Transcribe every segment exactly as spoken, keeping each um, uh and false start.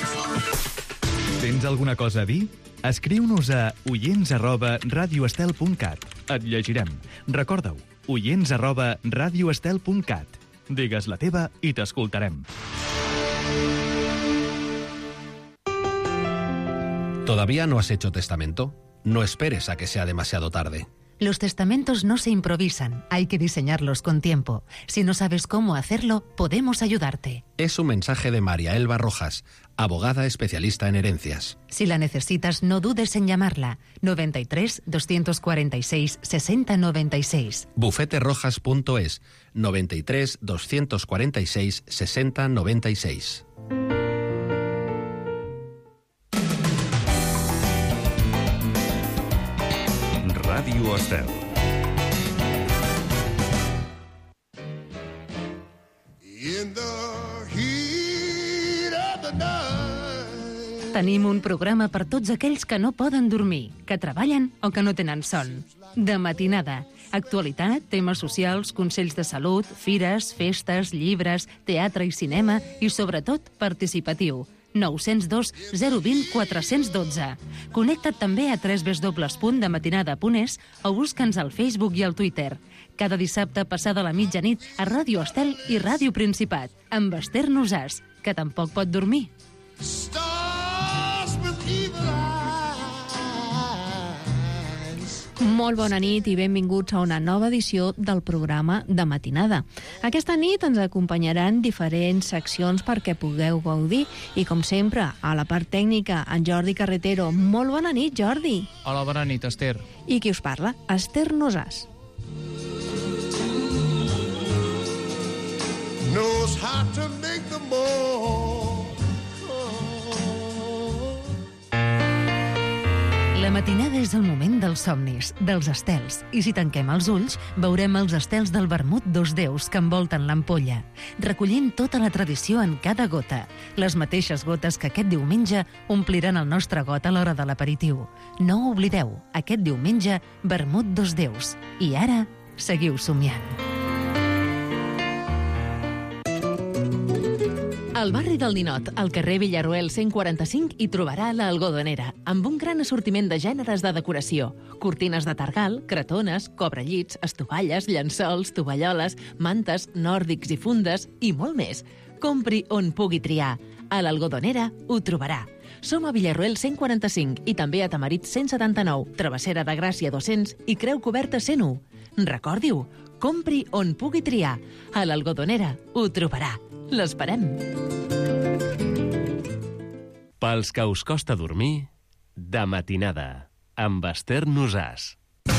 Tens alguna cosa a dir? Escriu-nos a oients arroba radioestel punt cat. Et llegirem. Recorda-ho, oients arroba radioestel punt cat. Digues la teva i t'escoltarem. ¿Todavía no has hecho testamento? No esperes a que sea demasiado tarde. Los testamentos no se improvisan, hay que diseñarlos con tiempo. Si no sabes cómo hacerlo, podemos ayudarte. Es un mensaje de María Elba Rojas, abogada especialista en herencias. Si la necesitas, no dudes en llamarla. noventa y tres, doscientos cuarenta y seis, sesenta noventa y seis. bufete rojas punto es, noventa y tres, doscientos cuarenta y seis, sesenta noventa y seis. Ràdio Estel. Tenim un programa per tots aquells que no poden dormir, que treballen o que no tenen son. De matinada. Actualitat, temes socials, consells de salut, fires, festes, llibres, teatre i cinema i, sobretot, participatiu. nou zero dos, zero dos zero, quatre un dos. Connecta't també a w w w punt de matinada punt es o busca'ns al Facebook i al Twitter. Cada dissabte passada la mitjanit a Ràdio Estel i Ràdio Principat, amb Esther Nosàs, que tampoc pot dormir. Molt bona nit i benvinguts a una nova edició del programa de matinada. Aquesta nit ens acompanyaran diferents seccions perquè pugueu gaudir i, com sempre, a la part tècnica, en Jordi Carretero. Molt bona nit, Jordi. Hola, bona nit, Esther. I qui us parla? Esther Nosàs. Knows how to make the more. La matinada és el moment dels somnis, dels estels. I si tanquem els ulls, veurem els estels del vermut dos déus que envolten l'ampolla, recollint tota la tradició en cada gota. Les mateixes gotes que aquest diumenge ompliran el nostre got a l'hora de l'aperitiu. No ho oblideu, aquest diumenge, vermut dos déus. I ara, seguiu somiant. Al barri del Ninot, al carrer Villaruel cent quaranta-cinc, hi trobarà l'Algodonera, amb un gran assortiment de gèneres de decoració. Cortines de targal, cretones, cobrellits, estovalles, llençols, tovalloles, mantes, nòrdics i fundes, i molt més. Compri on pugui triar. A l'Algodonera ho trobarà. Som a Villaruel cent quaranta-cinc i també a Tamarit cent setanta-nou, Travessera de Gràcia dos-cents i Creu Coberta cent u. Recordi-ho, compri on pugui triar. A l'Algodonera ho trobarà. L'esperem. Pels que us costa dormir, de matinada, amb Esther Nosàs.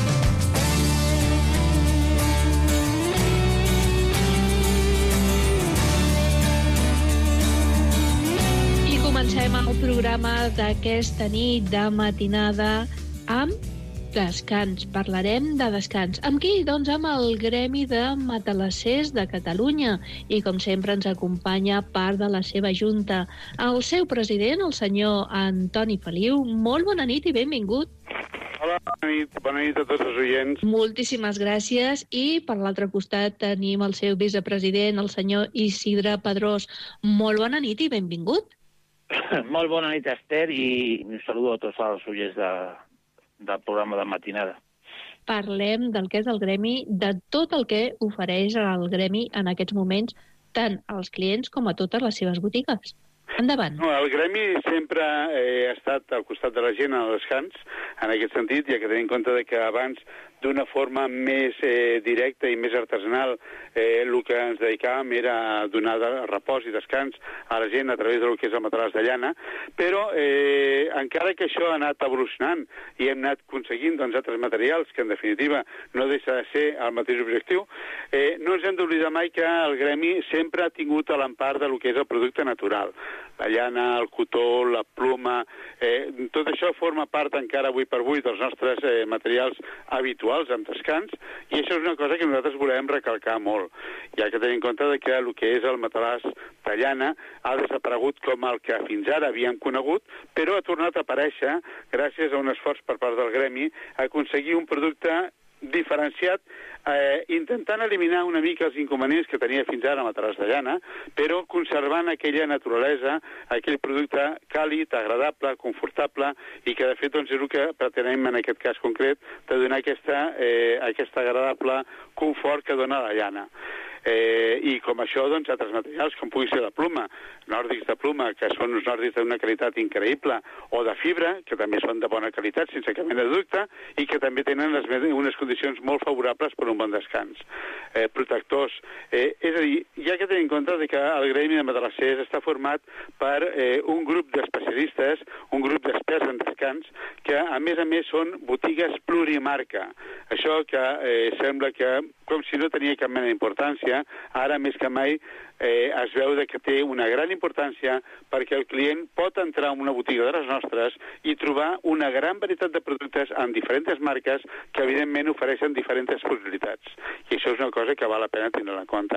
I comencem el programa d'aquesta nit de matinada amb descans. Parlarem de descans. Amb qui? Doncs amb el Gremi de Matalassers de Catalunya. I com sempre ens acompanya part de la seva junta. El seu president, el senyor Antoni Feliu. Molt bona nit i benvingut. Hola, bona nit. Bona nit a tots els oients. Moltíssimes gràcies. I per l'altre costat tenim el seu vicepresident, el senyor Isidre Pedrós. Molt bona nit i benvingut. Molt bona nit, Esther, i un saludo a tots els oients de del programa de matinada. Parlem del que és el gremi, de tot el que ofereix el gremi en aquests moments, tant als clients com a totes les seves botigues. Endavant. No, el gremi sempre eh, ha estat al costat de la gent al descans, en aquest sentit, ja que tenim en compte que abans, d'una forma més eh, directa i més artesanal, eh, el que ens dedicàvem era donar de repòs i descans a la gent a través del que és el matalàs de llana, però eh, encara que això ha anat evolucionant i hem anat aconseguint doncs, altres materials, que en definitiva no deixa de ser el mateix objectiu, eh, no ens hem d'oblidar mai que el gremi sempre ha tingut a l'empart del que és el producte natural. La llana, el cotó, la ploma, eh, tot això forma part encara avui per avui dels nostres eh, materials habituals amb descans, i això és una cosa que nosaltres volem recalcar molt, ja que tenim en compte que el que és el matalàs de llana ha desaparegut com el que fins ara havíem conegut, però ha tornat a aparèixer gràcies a un esforç per part del gremi a aconseguir un producte diferenciat, eh, intentant eliminar una mica els inconvenients que tenia fins ara Matalàs de llana, però conservant aquella naturalesa, aquell producte càlid, agradable, confortable, i que de fet doncs, és el que pretenem en aquest cas concret, de donar aquesta, eh, aquesta agradable confort que dona la llana. Eh, I com això, doncs, altres materials, com pugui ser de pluma, nòrdics de pluma, que són uns nòrdics d'una qualitat increïble, o de fibra, que també són de bona qualitat, sense cap mena de dubte, i que també tenen les, unes condicions molt favorables per un bon descans. Eh, protectors. Eh, és a dir, hi ha que tenir en compte que el gremi de matalassers està format per eh, un grup d'especialistes, un grup d'experts en descans, que a més a més són botigues plurimarca. Això que eh, sembla que, com si no tenia cap mena d'importància, ara més que mai eh, es veu que té una gran importància perquè el client pot entrar en una botiga de les nostres i trobar una gran varietat de productes en diferents marques que evidentment ofereixen diferents possibilitats. I això és una cosa que val la pena tenir en compte.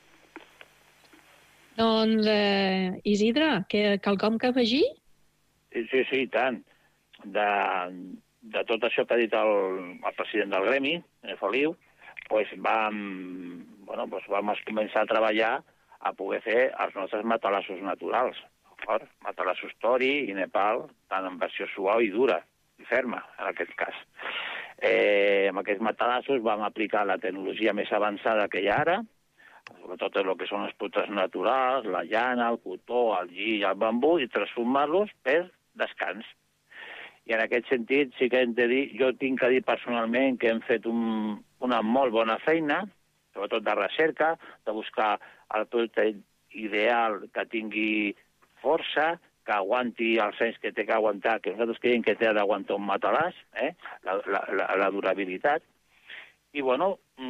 Doncs, eh, Isidre, que quelcom que afegir? Sí, sí, sí, i tant. De, de tot això que ha dit el, el president del gremi, Feliu, pues vam, bueno, pues vam començar a treballar a poder fer els nostres matalassos naturals. Matalassos tori i Nepal, tant en versió suau i dura, i ferma, en aquest cas. Eh, amb aquests matalassos vam aplicar la tecnologia més avançada que hi ha ara, sobretot el que són els productes naturals, la llana, el cotó, el lli i el bambú, i transformar-los per descans. I en aquest sentit sí que hem de dir, jo tinc que dir personalment que hem fet un, una molt bona feina, sobretot de recerca, de buscar el producte ideal que tingui força, que aguanti els anys que té que aguantar, que nosaltres creiem que té d'aguantar un matalàs, eh? la, la, la, la durabilitat. I, bueno,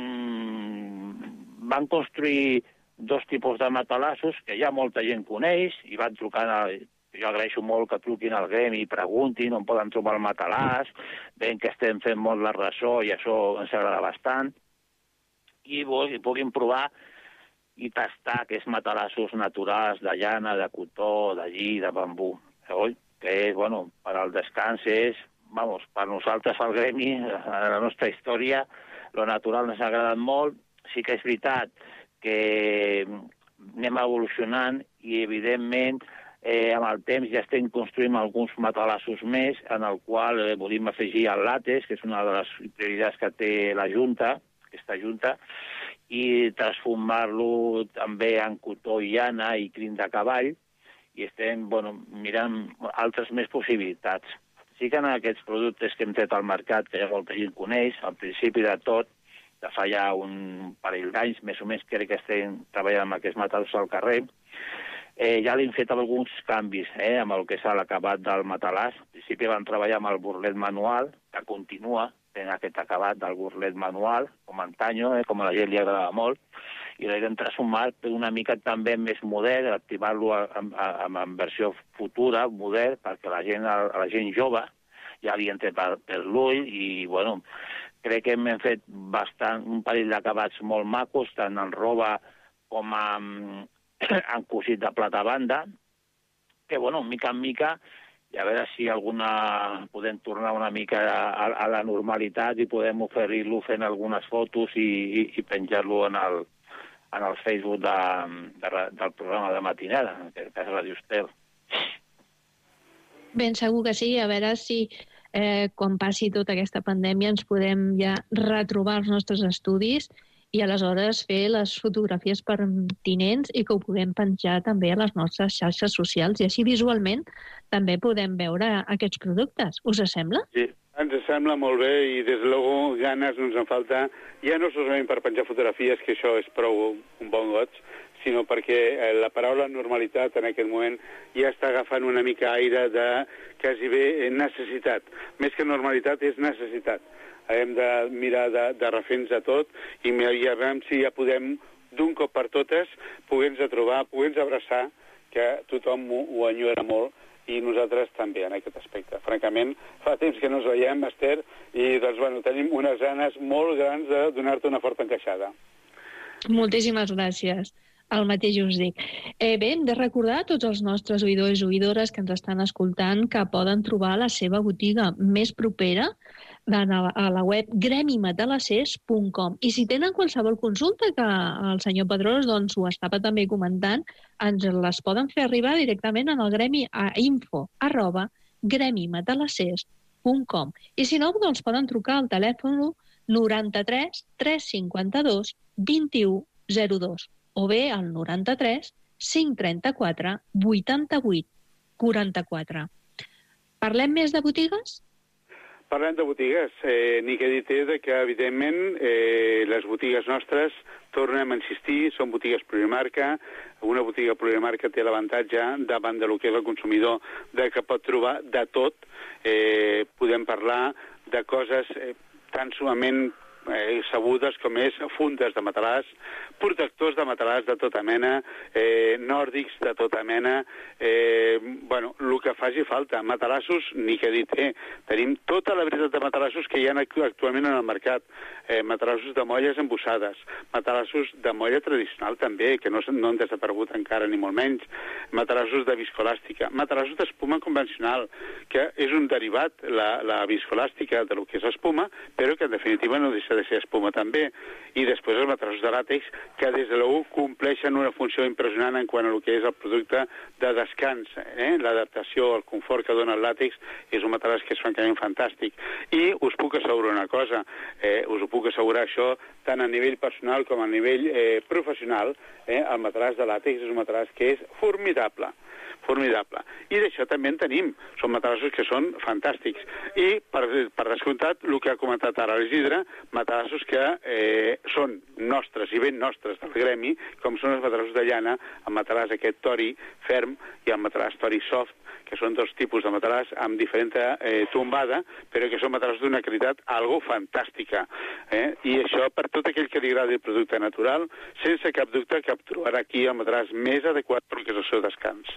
mmm, van construir dos tipus de matalassos que ja molta gent coneix, i van trucant a... Jo agraeixo molt que truquin al gremi i preguntin on poden trobar el matalàs, veient que estem fent molt la ressò i això ens agrada bastant, i, i puguin provar i tastar aquests matalassos naturals de llana, de cotó, de lli, de bambú. Oi? Que és, bueno, per al descans és, vamos, per nosaltres al gremi, a la nostra història, lo natural ens ha agradat molt. Sí que és veritat que anem evolucionant i, evidentment, Eh, amb el temps ja estem construint alguns matalassos més, en el qual eh, volem afegir el làtex, que és una de les prioritats que té la Junta, aquesta Junta, i transformar-lo també en cotó i llana i crin de cavall, i estem bueno, mirant altres més possibilitats. Sí que en aquests productes que hem tret al mercat, que ja molta gent coneix, al principi de tot, de fa ja un parell d'anys, més o menys crec que estem treballant amb aquests matalassos al carrer, Eh, ja li hem fet alguns canvis eh, amb el que és l'acabat del matalàs. Al principi vam treballar amb el burlet manual, que continua fent aquest acabat del burlet manual, com antanyo, eh, com a la gent li agrada molt, i l'hem transformat una mica també més modern, activar-lo en, en, en versió futura, modern, perquè la gent, la gent jove ja li entra per, per l'ull, i bueno, crec que hem fet bastant, un parell d'acabats molt macos, tant en roba com en han cosit de plata banda, que, bueno, mica en mica, i a veure si alguna podem tornar una mica a, a la normalitat i podem oferir-lo fent algunes fotos i, i, i penjar-lo en el, en el Facebook de, de, del programa de matinada, en aquest cas Radio Estel. Ben segur que sí, a veure si eh, quan passi tota aquesta pandèmia ens podem ja retrobar els nostres estudis i aleshores fer les fotografies pertinents i que ho puguem penjar també a les nostres xarxes socials i així visualment també podem veure aquests productes. Us sembla? Sí, ens sembla molt bé i des de luego ganes no ens en falta, ja no solament per penjar fotografies, que això és prou un bon goig, sinó perquè la paraula normalitat en aquest moment ja està agafant una mica aire de quasi bé necessitat. Més que normalitat és necessitat. Hem de mirar de, de refer-nos a tot i veurem si ja podem, d'un cop per totes, poder-nos a trobar, poder-nos abraçar, que tothom ho, ho enyora molt, i nosaltres també en aquest aspecte. Francament, fa temps que no ens veiem, Esther, i doncs, bueno, tenim unes ganes molt grans de donar-te una forta encaixada. Moltíssimes gràcies. El mateix us dic. Eh, bé, hem de recordar a tots els nostres oïdors i oïdores que ens estan escoltant que poden trobar la seva botiga més propera a la web gremi matalassers punt com. I si tenen qualsevol consulta, que el senyor Pedrós doncs, ho estava també comentant, ens les poden fer arribar directament en el gremi a info arroba gremi matalassers punt com. I si no, doncs poden trucar al telèfon noranta-tres tres cinquanta-dos vint-i-u zero dos o bé al noranta-tres cinc trenta-quatre vuitanta-vuit quaranta-quatre. Parlem més de botigues? Parlem de botigues. Eh, Ni que dit és que, evidentment, eh, les botigues nostres, tornem a insistir, són botigues plurimarca. Una botiga plurimarca té l'avantatge davant de lo que és el consumidor de que pot trobar de tot. Eh, podem parlar de coses eh, tan sumament Eh, sabudes com és fundes de matalàs, protectors de matalàs de tota mena, eh, nòrdics de tota mena, eh, bueno, el que faci falta. Matalassos, ni que dit, eh, tenim tota la varietat de matalassos que hi ha actualment en el mercat. Eh, matalassos de molles embossades, matalassos de molla tradicional també, que no, no han desaparegut encara, ni molt menys, matalassos de viscolàstica, matalassos d'espuma convencional, que és un derivat, la, la viscolàstica, de lo que és espuma, però que en definitiva no deixa de ser espuma també. I després els matassos de làtex, que des de l'u compleixen una funció impressionant en quant a el que és el producte de descans. Eh? L'adaptació, el confort que dona el làtex és un matalàs que és francament fantàstic. I us puc assegurar una cosa, eh, us ho puc assegurar això tant a nivell personal com a nivell eh, professional, eh? El matalàs de làtex és un matalàs que és formidable. formidable. I d'això també en tenim. Són matalassos que són fantàstics. I, per, per descomptat, el que ha comentat ara l'Isidre, matalassos que eh, són nostres i ben nostres del gremi, com són els matalassos de llana, el matalàs aquest tori ferm i el matalàs tori soft, que són dos tipus de matalàs amb diferent eh, tombada, però que són matalassos d'una qualitat algo fantàstica. Eh? I això, per tot aquell que li agradi el producte natural, sense cap dubte que trobarà aquí el matalàs més adequat per que és el seu descans.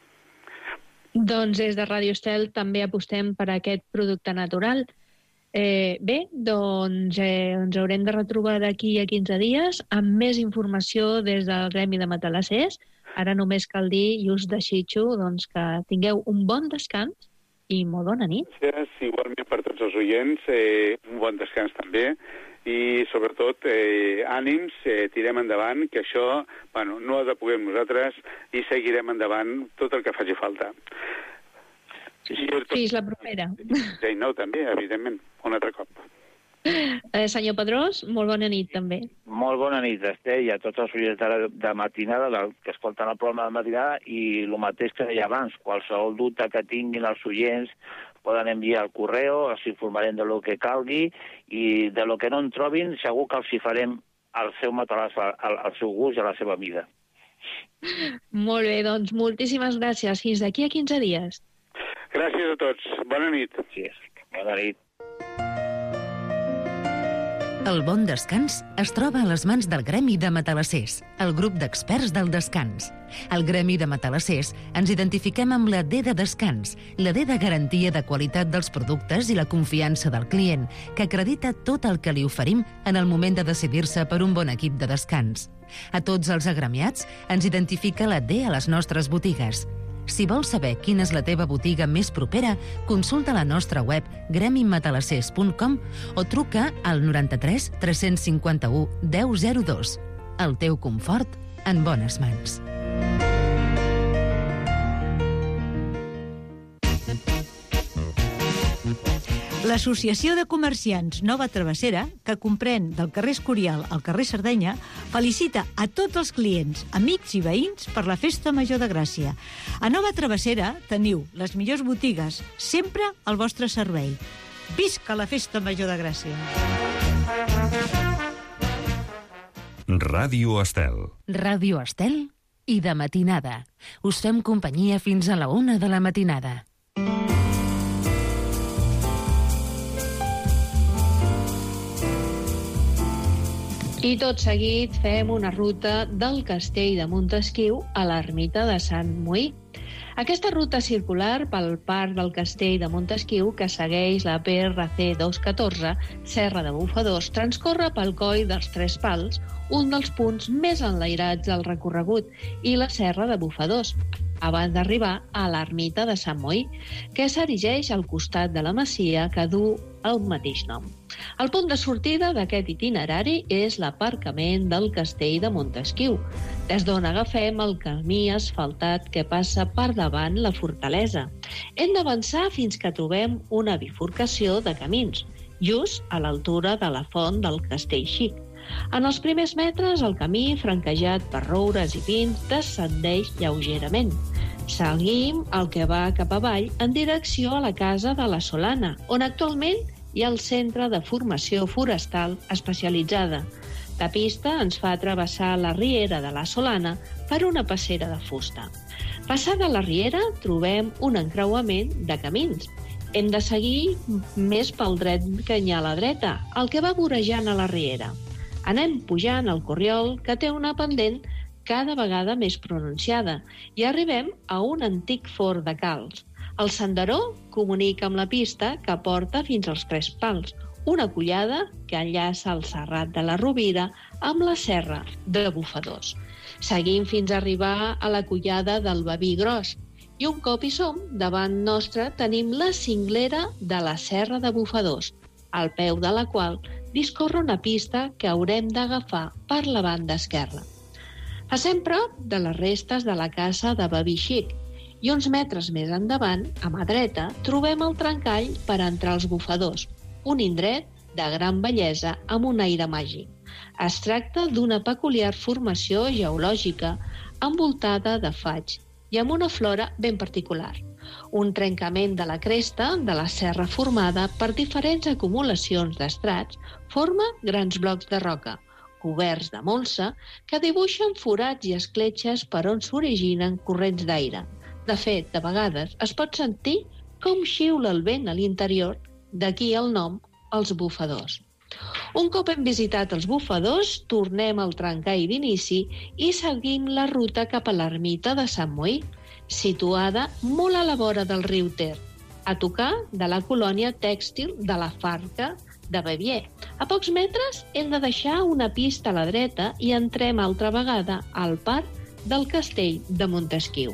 Doncs des de Ràdio Estel també apostem per aquest producte natural. Eh, bé, doncs eh, ens haurem de retrobar d'aquí a quinze dies amb més informació des del Gremi de Matalassers. Ara només cal dir, i us desitjo, doncs, que tingueu un bon descans i molt bona nit. Gràcies, igualment per tots els oients, eh, un bon descans també. I, sobretot, eh, ànims, eh, tirem endavant, que això, bueno, no ha de poder nosaltres i seguirem endavant tot el que faci falta. Fins la propera. Sí, no, també, evidentment, un altre cop. Eh, senyor Pedrós, molt bona nit, també. Molt bona nit, Esther, i a tots els oients de, de matinada, del, que escolten el programa de matinada, i el mateix que deia abans, qualsevol dubte que tinguin els oients, poden enviar el correu, els informarem de lo que calgui, i de lo que no en trobin, segur que els hi farem al seu matalàs, al, al seu gust i a la seva mida. Molt bé, doncs moltíssimes gràcies. Fins d'aquí a quinze dies. Gràcies a tots. Bona nit. Sí, bona nit. El bon descans es troba a les mans del Gremi de Matalassers, el grup d'experts del descans. Al Gremi de Matalassers ens identifiquem amb la D de descans, la D de garantia de qualitat dels productes i la confiança del client, que acredita tot el que li oferim en el moment de decidir-se per un bon equip de descans. A tots els agremiats ens identifica la D a les nostres botigues. Si vols saber quina és la teva botiga més propera, consulta la nostra web gremi matalassers punt com o truca al noranta-tres tres cinquanta-u deu zero dos. El teu confort en bones mans. L'Associació de Comerciants Nova Travessera, que comprèn del carrer Escorial al carrer Sardenya, felicita a tots els clients, amics i veïns per la Festa Major de Gràcia. A Nova Travessera teniu les millors botigues, sempre al vostre servei. Visca la Festa Major de Gràcia! Ràdio Estel. Ràdio Estel i de matinada. Us fem companyia fins a la una de la matinada. I tot seguit fem una ruta del castell de Montesquiu a l'ermita de Sant Moí. Aquesta ruta circular pel parc del Castell de Montesquiu, que segueix la P R C dos cents catorze, Serra de Bufadors, transcorre pel coll dels Tres Pals, un dels punts més enlairats del recorregut, i la Serra de Bufadors, abans d'arribar a l'ermita de Sant Moí, que s'erigeix al costat de la masia que du el mateix nom. El punt de sortida d'aquest itinerari és l'aparcament del Castell de Montesquiu, des d'on agafem el camí asfaltat que passa per davant la fortalesa. Hem d'avançar fins que trobem una bifurcació de camins, just a l'altura de la font del Castell Xic. En els primers metres, el camí, franquejat per roures i pins, descendeix lleugerament. Seguim el que va cap avall en direcció a la Casa de la Solana, on actualment hi ha el Centre de Formació Forestal Especialitzada. La pista ens fa travessar la riera de la Solana per una passera de fusta. Passada la riera, trobem un encreuament de camins. Hem de seguir més pel dret que hi ha a la dreta, el que va vorejant a la riera. Anem pujant el corriol, que té una pendent cada vegada més pronunciada, i arribem a un antic forn de calç. El senderó comunica amb la pista que porta fins als Tres Pals, una collada que enllaça el Serrat de la Rovira amb la Serra de Bufadors. Seguim fins a arribar a la collada del Baví Gros, i un cop hi som, davant nostre tenim la cinglera de la Serra de Bufadors, al peu de la qual discorre una pista que haurem d'agafar per la banda esquerra. Passem prop de les restes de la casa de Baví Xic i uns metres més endavant, a mà dreta, trobem el trencall per entrar als Bufadors, un indret de gran bellesa amb un aire màgic. Es tracta d'una peculiar formació geològica envoltada de faigs i amb una flora ben particular. Un trencament de la cresta de la serra formada per diferents acumulacions d'estrats forma grans blocs de roca, coberts de molsa, que dibuixen forats i escletxes per on s'originen corrents d'aire. De fet, de vegades es pot sentir com xiula el vent a l'interior, d'aquí el nom, els Bufadors. Un cop hem visitat els Bufadors, tornem al trencall d'inici i seguim la ruta cap a l'ermita de Sant Moí, situada molt a la vora del riu Ter, a tocar de la colònia tèxtil de la Farca de Bavier. A pocs metres hem de deixar una pista a la dreta i entrem altra vegada al parc del Castell de Montesquiu.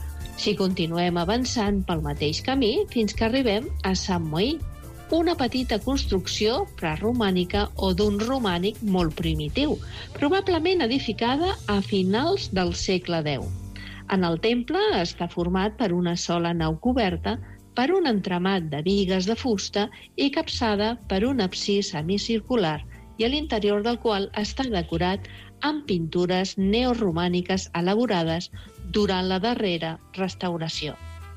Si continuem avançant pel mateix camí fins que arribem a Sant Moí, una petita construcció preromànica o d'un romànic molt primitiu, probablement edificada a finals del segle deu. En el temple està format per una sola nau coberta per un entramat de bigues de fusta i capçada per un absis semicircular i a l'interior del qual està decorat amb pintures neoromàniques elaborades durant la darrera restauració.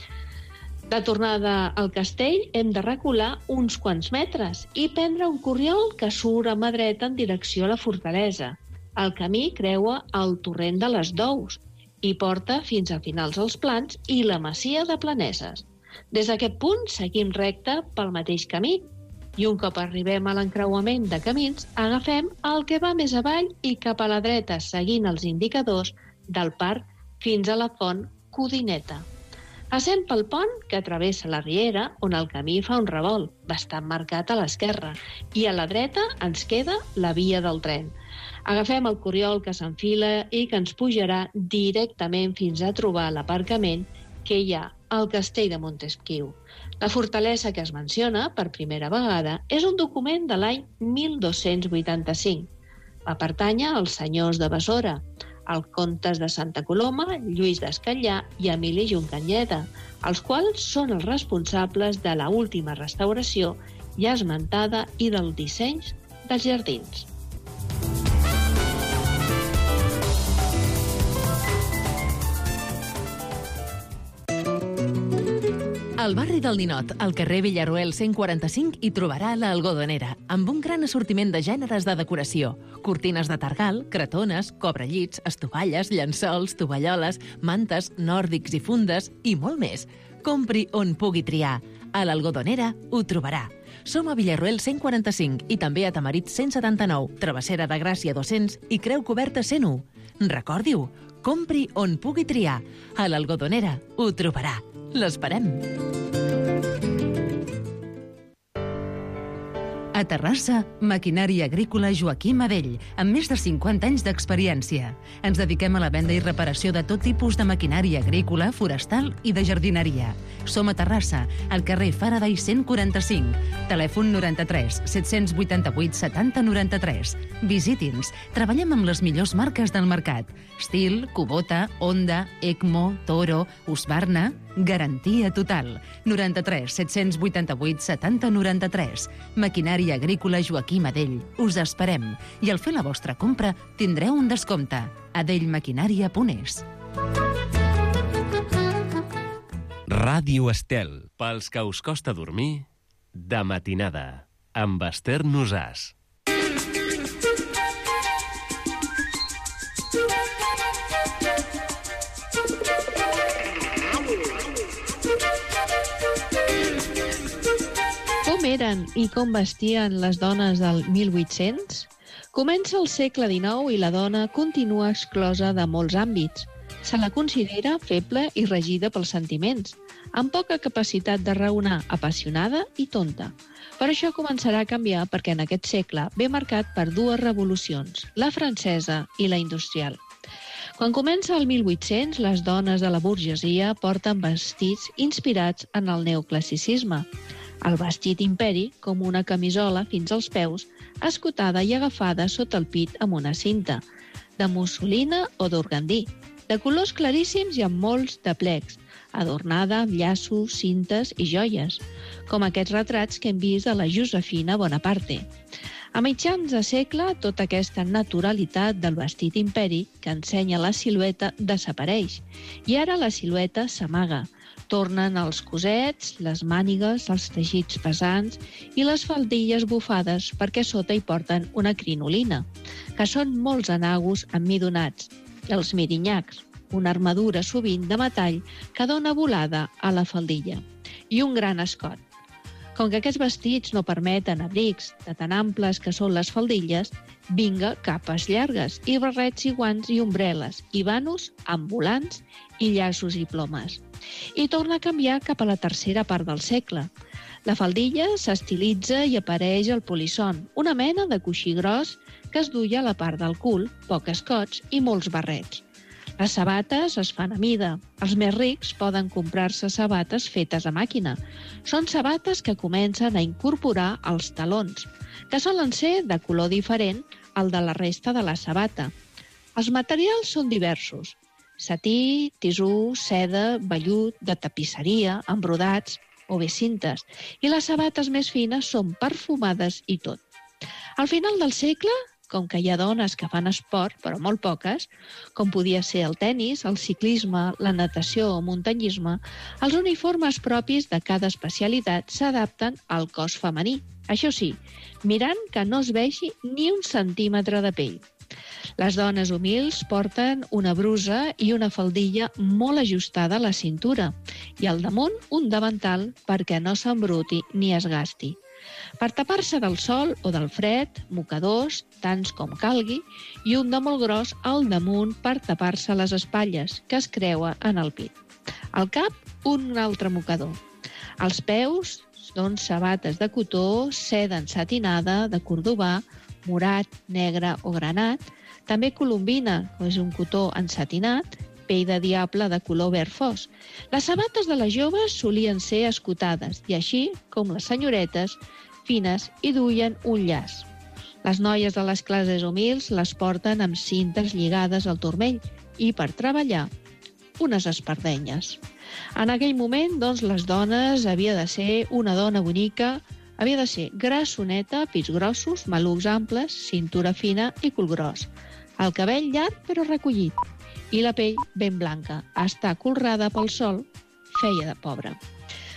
De tornada al castell, hem de recular uns quants metres i prendre un corriol que surt a mà dreta en direcció a la fortalesa. El camí creua el torrent de les Dous i porta fins a finals dels Plans i la masia de Planeses. Des d'aquest punt seguim recte pel mateix camí i un cop arribem a l'encreuament de camins agafem el que va més avall i cap a la dreta seguint els indicadors del parc fins a la font Codineta. Passem pel pont que travessa la riera on el camí fa un revolt, bastant marcat a l'esquerra, i a la dreta ens queda la via del tren. Agafem el corriol que s'enfila i que ens pujarà directament fins a trobar l'aparcament que hi ha al Castell de Montesquiu. La fortalesa que es menciona per primera vegada és un document de l'any mil dos-cents vuitanta-cinc. Va pertànyer als senyors de Besora, als comtes de Santa Coloma, Lluís d'Escatllà i Emili Juncanyeta, els quals són els responsables de la última restauració ja esmentada i del disseny dels jardins. Al barri del Ninot, al carrer Villarroel cent quaranta-cinc, hi trobarà l'Algodonera, amb un gran assortiment de gèneres de decoració. Cortines de targal, cretones, cobrellits, estovalles, llençols, tovalloles, mantes, nòrdics i fundes i molt més. Compri on pugui triar. A l'Algodonera ho trobarà. Som a Villarroel cent quaranta-cinc i també a Tamarit cent setanta-nou, Travessera de Gràcia dos-cents i Creu Coberta cent u. Recordi-ho, compri on pugui triar. A l'Algodonera ho trobarà. L'esperem. A Terrassa, Maquinària Agrícola Joaquim Adell, amb més de cinquanta anys d'experiència. Ens dediquem a la venda i reparació de tot tipus de maquinària agrícola, forestal i de jardineria. Som a Terrassa, al carrer Faraday cent quaranta-cinc, telèfon noranta-tres set-cents vuitanta-vuit setanta noranta-tres. Visiti'ns. Treballem amb les millors marques del mercat. Stihl, Kubota, Honda, Ecmo, Toro, Husqvarna. Garantia total. noranta-tres set-cents vuitanta-vuit setanta noranta-tres. Maquinària Agrícola Joaquim Adell. Us esperem. I al fer la vostra compra tindreu un descompte. adellmaquinària punt es. Ràdio Estel. Pels que us costa dormir, de matinada, amb Esther Nosàs. Com eren i com vestien les dones del mil vuit-cents? Comença el segle dinou i la dona continua exclosa de molts àmbits. Se la considera feble i regida pels sentiments, amb poca capacitat de raonar, apassionada i tonta. Per això començarà a canviar perquè en aquest segle ve marcat per dues revolucions, la francesa i la industrial. Quan comença el mil vuit-cents, les dones de la burgesia porten vestits inspirats en el neoclassicisme. El vestit imperi, com una camisola fins als peus, escotada i agafada sota el pit amb una cinta, de mussolina o d'organdí, de colors claríssims i amb molts de plecs, adornada amb llaços, cintes i joies, com aquests retrats que hem vist de la Josefina Bonaparte. A mitjans de segle, tota aquesta naturalitat del vestit imperi que ensenya la silueta desapareix, i ara la silueta s'amaga. Tornen els cosets, les mànigues, els teixits pesants i les faldilles bufades perquè sota hi porten una crinolina, que són molts enagos emmidonats, i els mirinyacs, una armadura sovint de metall que dona volada a la faldilla, i un gran escot. Com que aquests vestits no permeten abrics de tan amples que són les faldilles, vinga capes llargues i barrets i guants i ombreles, i vanos amb volants i llaços i plomes. I torna a canviar cap a la tercera part del segle. La faldilla s'estilitza i apareix el polissón, una mena de coixí gros que es duia a la part del cul, pocs escots i molts barrets. Les sabates es fan a mida. Els més rics poden comprar-se sabates fetes a màquina. Són sabates que comencen a incorporar els talons, que solen ser de color diferent al de la resta de la sabata. Els materials són diversos: setí, tisú, seda, vellut, de tapisseria, embrodats o bé cintes, i les sabates més fines són perfumades i tot. Al final del segle, com que hi ha dones que fan esport, però molt poques, com podia ser el tennis, el ciclisme, la natació o muntanyisme, els uniformes propis de cada especialitat s'adapten al cos femení. Això sí, mirant que no es vegi ni un centímetre de pell. Les dones humils porten una brusa i una faldilla molt ajustada a la cintura i al damunt un davantal perquè no s'embruti ni es gasti. Per tapar-se del sol o del fred, mocadors, tants com calgui, i un de molt gros al damunt per tapar-se les espatlles, que es creua en el pit. Al cap, un altre mocador. Als peus, doncs, sabates de cotó, seda ensatinada, de cordovà, morat, negre o granat, també colombina, que és un cotó ensatinat, pell de diable de color verd fos. Les sabates de les joves solien ser escotades, i així, com les senyoretes, fines i duien un llaç. Les noies de les classes humils les porten amb cintes lligades al turmell i, per treballar, unes espardenyes. En aquell moment, doncs, les dones havia de ser una dona bonica, havia de ser grassoneta, pits grossos, malucs amples, cintura fina i cul gros. El cabell llarg però recollit i la pell ben blanca. Estar colrada pel sol feia de pobra.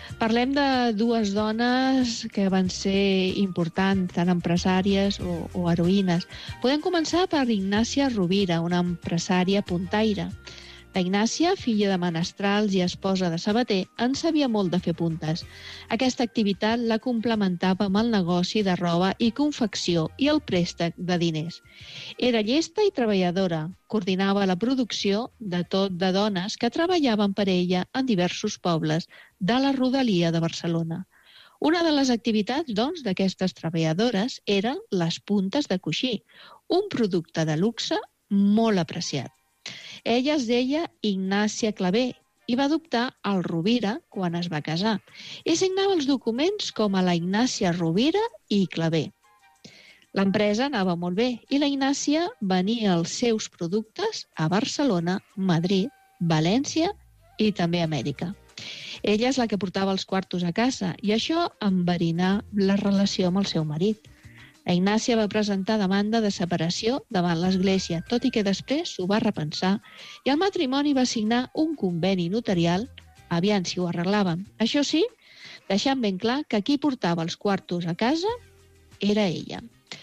Parlem de dues dones que van ser importants, tant empresàries o, o heroïnes. Podem començar per Ignàcia Rovira, una empresària puntaire. La Ignàcia, filla de menestrals i esposa de sabater, en sabia molt de fer puntes. Aquesta activitat la complementava amb el negoci de roba i confecció i el préstec de diners. Era llesta i treballadora. Coordinava la producció de tot de dones que treballaven per ella en diversos pobles de la rodalia de Barcelona. Una de les activitats, doncs, d'aquestes treballadores eren les puntes de coixí, un producte de luxe molt apreciat. Ella es deia Ignàcia Clavé i va adoptar el Rovira quan es va casar i signava els documents com a la Ignàcia Rovira i Clavé. L'empresa anava molt bé i la Ignàcia venia els seus productes a Barcelona, Madrid, València i també Amèrica. Ella és la que portava els quartos a casa i això enverinà la relació amb el seu marit. La Ignàcia va presentar demanda de separació davant l'Església, tot i que després s'ho va repensar i el matrimoni va signar un conveni notarial, aviam si ho arreglaven. Això sí, deixant ben clar que qui portava els quartos a casa era ella.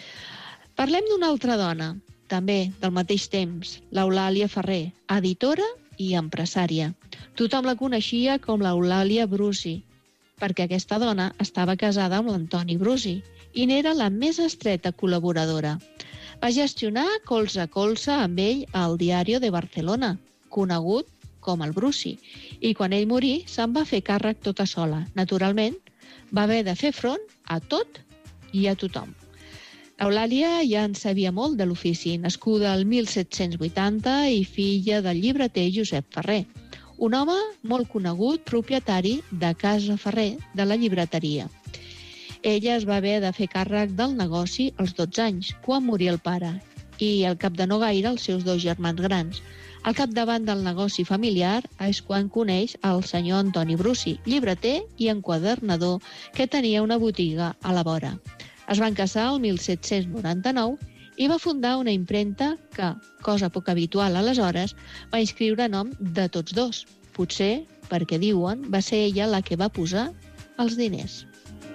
Parlem d'una altra dona, també del mateix temps, l'Eulàlia Ferrer, editora i empresària. Tothom la coneixia com l'Eulàlia Brusi, perquè aquesta dona estava casada amb l'Antoni Brusi i n'era la més estreta col·laboradora. Va gestionar colze a colze amb ell al Diario de Barcelona, conegut com el Brusi, i quan ell morí se'n va fer càrrec tota sola. Naturalment, va haver de fer front a tot i a tothom. Eulàlia ja en sabia molt de l'ofici, nascuda el mil set-cents vuitanta i filla del llibreter Josep Ferrer, un home molt conegut, propietari de Casa Ferrer, de la llibreteria. Ella es va haver de fer càrrec del negoci als dotze anys, quan morí el pare, i al cap de no gaire els seus dos germans grans. Al capdavant del negoci familiar és quan coneix el senyor Antoni Brusi, llibreter i enquadernador, que tenia una botiga a la vora. Es van casar el mil set-cents noranta-nou i va fundar una impremta que, cosa poc habitual aleshores, va inscriure nom de tots dos. Potser, perquè diuen, va ser ella la que va posar els diners.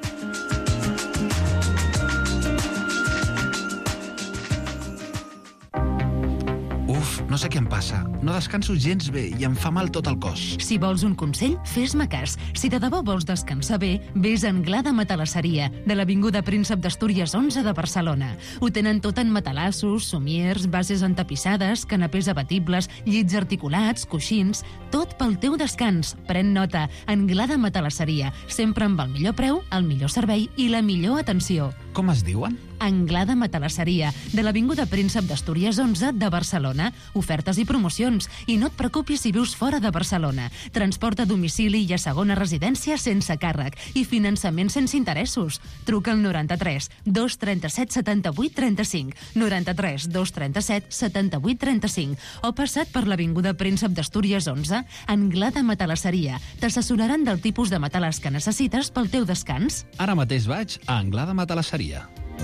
Uf, no sé què em passa. No descanso gens bé i em fa mal tot el cos. Si vols un consell, fes-me cas. Si de debò vols descansar bé, vés a Anglada Matalasseria, de l'Avinguda Príncep d'Astúries onze de Barcelona. Ho tenen tot en matalassos, somiers, bases entapissades, canapés abatibles, llits articulats, coixins... Tot pel teu descans. Pren nota. Anglada Matalasseria. Sempre amb el millor preu, el millor servei i la millor atenció. Com es diuen? Anglada Matalasseria, de l'Avinguda Príncep d'Astúries onze de Barcelona. Ofertes i promocions. I no et preocupis si vius fora de Barcelona. Transport a domicili i a segona residència sense càrrec. I finançament sense interessos. Truca al noranta-tres dos trenta-set setanta-vuit trenta-cinc, noranta-tres dos trenta-set setanta-vuit trenta-cinc, o passat per l'Avinguda Príncep d'Astúries onze, Anglada Matalasseria. T'assessoraran del tipus de matalàs que necessites pel teu descans. Ara mateix vaig a Anglada Matalasseria.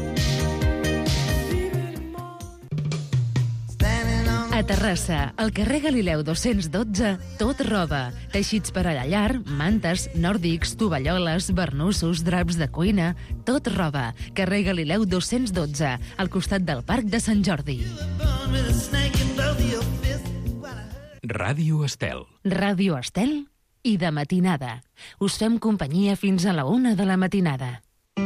A Terrassa, al carrer Galileu dos-cents dotze, tot roba. Teixits per a la llar, mantes, nòrdics, tovalloles, barnussos, draps de cuina... Tot roba. Carrer Galileu dos-cents dotze, al costat del Parc de Sant Jordi. Ràdio Estel. Ràdio Estel i de matinada. Us fem companyia fins a la una de la matinada.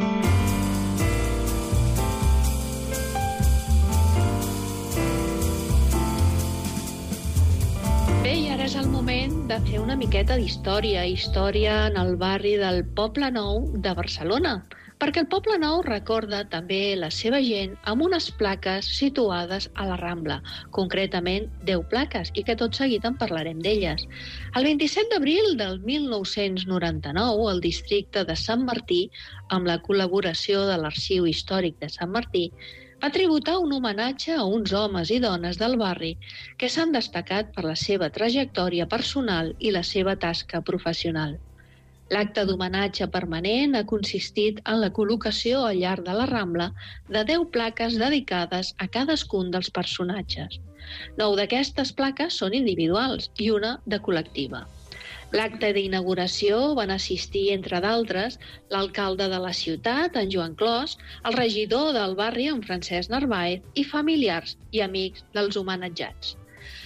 Bé, i ara és el moment de fer una miqueta d'història. Història en el barri del Poble Nou de Barcelona. Perquè el Poble Nou recorda també la seva gent amb unes plaques situades a la Rambla, concretament deu plaques, i que tot seguit en parlarem d'elles. El vint-i-set d'abril del mil nou-cents noranta-nou, el districte de Sant Martí, amb la col·laboració de l'Arxiu Històric de Sant Martí, va tributar un homenatge a uns homes i dones del barri que s'han destacat per la seva trajectòria personal i la seva tasca professional. L'acte d'homenatge permanent ha consistit en la col·locació al llarg de la Rambla de deu plaques dedicades a cadascun dels personatges. Nou d'aquestes plaques són individuals i una de col·lectiva. L'acte d'inauguració van assistir, entre d'altres, l'alcalde de la ciutat, en Joan Clos, el regidor del barri, en Francesc Narváez, i familiars i amics dels homenatjats.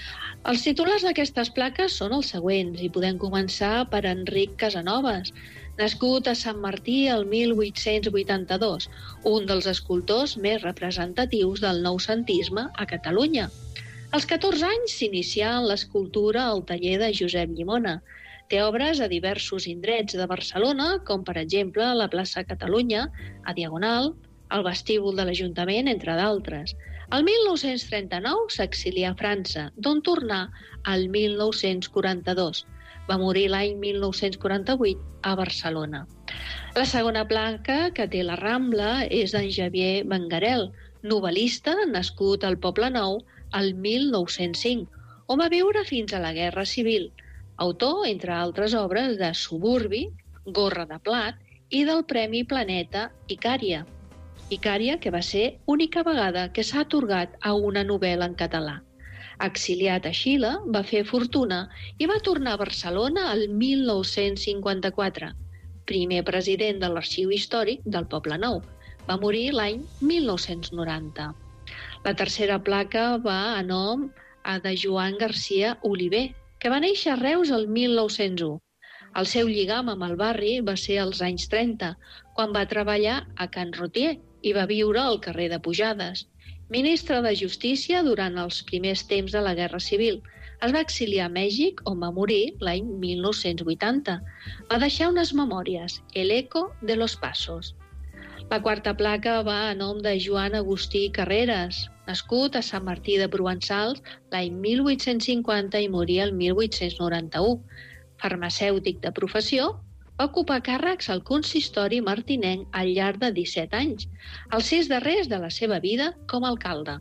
Els titulars d'aquestes plaques són els següents i podem començar per Enric Casanovas, nascut a Sant Martí el mil vuit-cents vuitanta-dos, un dels escultors més representatius del noucentisme a Catalunya. Als catorze anys s'inicià en l'escultura al taller de Josep Llimona. Té obres a diversos indrets de Barcelona, com per exemple a la plaça Catalunya, a Diagonal, al vestíbul de l'Ajuntament, entre d'altres. El mil nou-cents trenta-nou s'exilià a França, d'on tornà al mil nou-cents quaranta-dos. Va morir l'any mil nou-cents quaranta-vuit a Barcelona. La segona placa que té la Rambla és d'en Xavier Benguerel, novel·lista nascut al Poble Nou el mil nou-cents cinc, on va viure fins a la Guerra Civil. Autor, entre altres obres, de Suburbi, Gorra de Plat i del Premi Planeta Icària. Icària, que va ser única vegada que s'ha atorgat a una novel·la en català. Exiliat a Xile, va fer fortuna i va tornar a Barcelona el mil nou-cents cinquanta-quatre, primer president de l'Arxiu Històric del Poble Nou. Va morir l'any mil nou-cents noranta. La tercera placa va a nom de Joan Garcia Oliver, que va néixer a Reus el mil nou-cents u. El seu lligam amb el barri va ser als anys trenta, quan va treballar a Can Rotier i va viure al carrer de Pujades. Ministre de Justícia durant els primers temps de la Guerra Civil. Es va exiliar a Mèxic, on va morir l'any mil nou-cents vuitanta. Va deixar unes memòries, El eco de los pasos. La quarta placa va a nom de Joan Agustí Carreras, nascut a Sant Martí de Provençals l'any mil vuit-cents cinquanta i morir el mil vuit-cents noranta-u. Farmacèutic de professió, va ocupar càrrecs al consistori martinenc al llarg de disset anys, els sis darrers de la seva vida com a alcalde.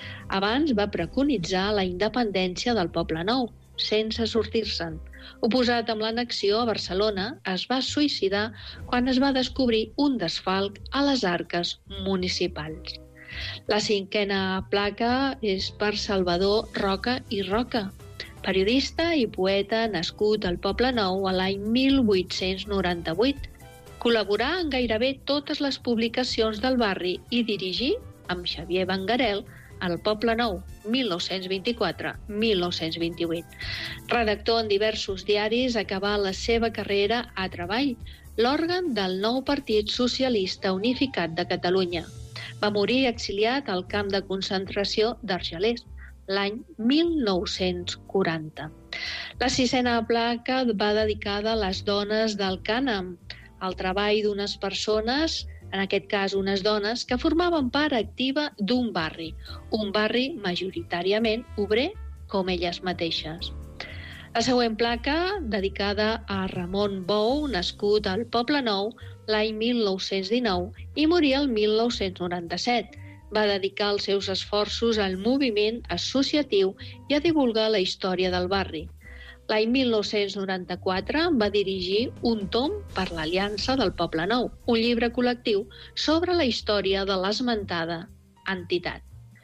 Abans va preconitzar la independència del Poble Nou, sense sortir-se'n. Oposat amb l'annexió a Barcelona, es va suïcidar quan es va descobrir un desfalc a les arques municipals. La cinquena placa és per Salvador Roca i Roca, periodista i poeta nascut al Poble Nou a l'any mil vuit-cents noranta-vuit. Col·laborà en gairebé totes les publicacions del barri i dirigí, amb Xavier Benguerel, al Poble Nou, mil nou-cents vint-i-quatre a mil nou-cents vint-i-vuit. Redactor en diversos diaris, acabà la seva carrera a Treball, l'òrgan del nou Partit Socialista Unificat de Catalunya. Va morir exiliat al camp de concentració d'Argelers, l'any mil nou-cents quaranta. La sisena placa va dedicada a les dones del Cànem, al treball d'unes persones, en aquest cas unes dones, que formaven part activa d'un barri, un barri majoritàriament obrer com elles mateixes. La següent placa, dedicada a Ramon Bou, nascut al Poble Nou l'any mil nou-cents dinou i morir el mil nou-cents noranta-set. Va dedicar els seus esforços al moviment associatiu i a divulgar la història del barri. L'any mil nou-cents noranta-quatre va dirigir un tom per l'Aliança del Poble Nou, un llibre col·lectiu sobre la història de l'esmentada entitat.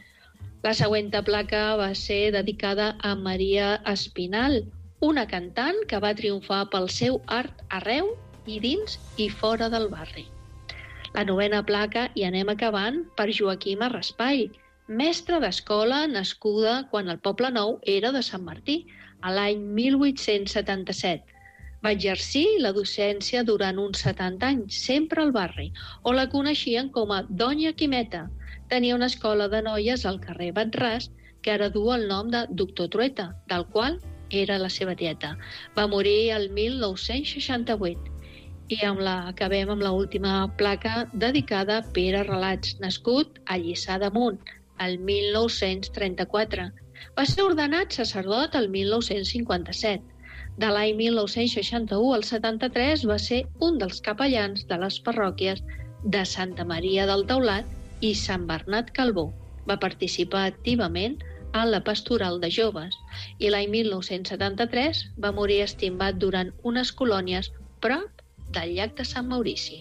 La següent placa va ser dedicada a Maria Espinal, una cantant que va triomfar pel seu art arreu i dins i fora del barri. La novena placa, i anem acabant, per Joaquima Raspai, mestra d'escola nascuda quan el Poble Nou era de Sant Martí, a l'any mil vuit-cents setanta-set. Va exercir la docència durant uns setanta anys, sempre al barri, on la coneixien com a Doña Quimeta. Tenia una escola de noies al carrer Batràs, que ara du el nom de Doctor Trueta, del qual era la seva tieta. Va morir el mil nou-cents seixanta-vuit. I amb la, acabem amb l'última placa dedicada a Pere Relats, nascut a Lliçà d'Amunt, el mil nou-cents trenta-quatre. Va ser ordenat sacerdot el mil nou-cents cinquanta-set. De l'any mil nou-cents seixanta-u al setanta-tres va ser un dels capellans de les parròquies de Santa Maria del Taulat i Sant Bernat Calbó. Va participar activament en la pastoral de joves i l'any mil nou-cents setanta-tres va morir estimbat durant unes colònies prop del llac de Sant Maurici.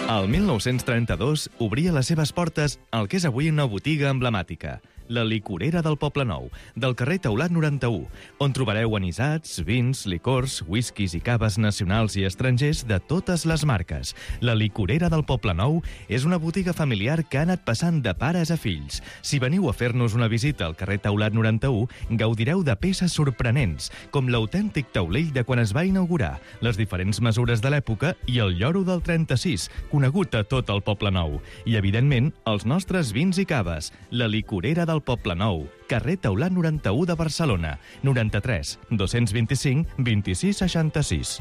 El mil nou-cents trenta-dos obria les seves portes al que és avui una botiga emblemàtica, la Licorera del Poblenou, del carrer Taulat noranta-u, on trobareu anisats, vins, licors, whiskies i caves nacionals i estrangers de totes les marques. La Licorera del Poblenou és una botiga familiar que ha anat passant de pares a fills. Si veniu a fer-nos una visita al carrer Taulat noranta-u, gaudireu de peces sorprenents, com l'autèntic taulell de quan es va inaugurar, les diferents mesures de l'època i el lloro del trenta-sis, conegut a tot el Poblenou. I, evidentment, els nostres vins i caves, la Licorera del Poblenou, carrer Taulat noranta-u de Barcelona, noranta-tres dos-cents vint-i-cinc vint-i-sis seixanta-sis.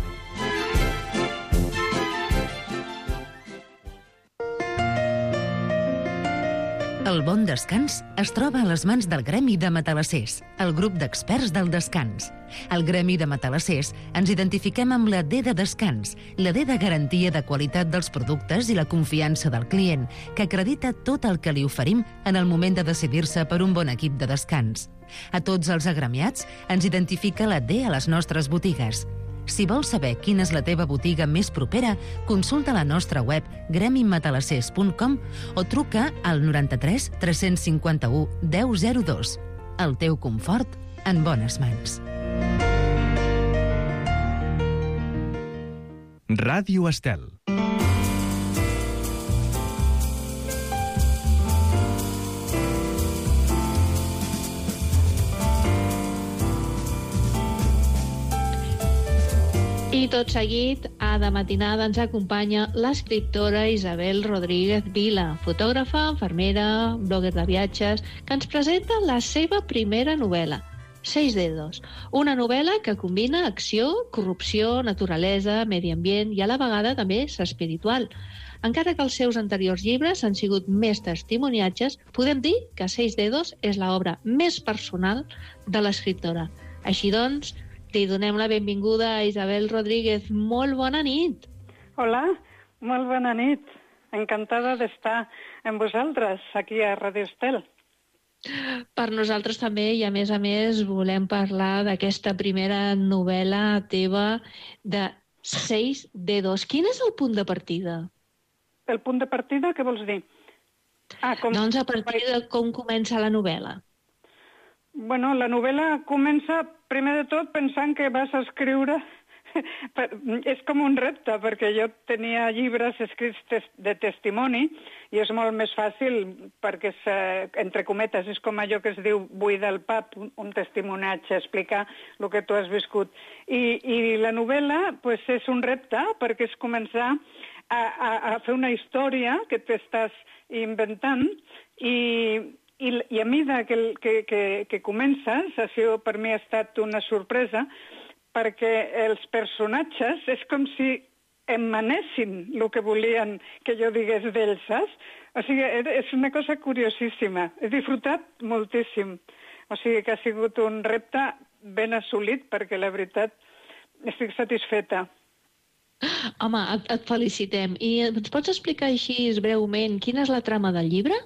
El bon descans es troba a les mans del Gremi de Matalassers, el grup d'experts del descans. Al Gremi de Matalassers ens identifiquem amb la D de descans, la D de garantia de qualitat dels productes i la confiança del client, que acredita tot el que li oferim en el moment de decidir-se per un bon equip de descans. A tots els agremiats ens identifica la D a les nostres botigues. Si vols saber quina és la teva botiga més propera, consulta la nostra web gremi matalassers punt com o truca al noranta-tres tres-cents cinquanta-u deu zero dos. El teu confort en bones mans. Ràdio Estel. I tot seguit, a De Matinada ens acompanya l'escriptora Isabel Rodríguez Vila, fotògrafa, infermera, blogger de viatges, que ens presenta la seva primera novel·la, Seis dedos, una novel·la que combina acció, corrupció, naturalesa, medi ambient i a la vegada també és espiritual. Encara que els seus anteriors llibres han sigut més testimoniatges, podem dir que Seis dedos és l'obra més personal de l'escriptora. Així doncs, li donem la benvinguda a Isabel Rodríguez. Molt bona nit. Hola, molt bona nit. Encantada d'estar amb vosaltres, aquí a Ràdio Estel. Per nosaltres també, i a més a més volem parlar d'aquesta primera novel·la teva de Seis dedos. Quin és el punt de partida? El punt de partida, què vols dir? Ah, com... Doncs a partir de com comença la novel·la. Bueno, la novel·la comença, primer de tot, pensant que vas a escriure... és com un repte, perquè jo tenia llibres escrits de testimoni i és molt més fàcil perquè, és, entre cometes, és com allò que es diu buidar el pap, un testimoniatge, explicar el que tu has viscut. I, i la novel·la pues, és un repte perquè és començar a, a, a fer una història que t'estàs inventant i... I, i a mesura que, que, que, que comences, això per mi ha estat una sorpresa, perquè els personatges és com si em manessin el que volien que jo digués d'ells, saps? O sigui, és una cosa curiosíssima. He disfrutat moltíssim. O sigui que ha sigut un repte ben assolit, perquè la veritat estic satisfeta. Home, et, et felicitem. I ens pots explicar així breument quina és la trama del llibre?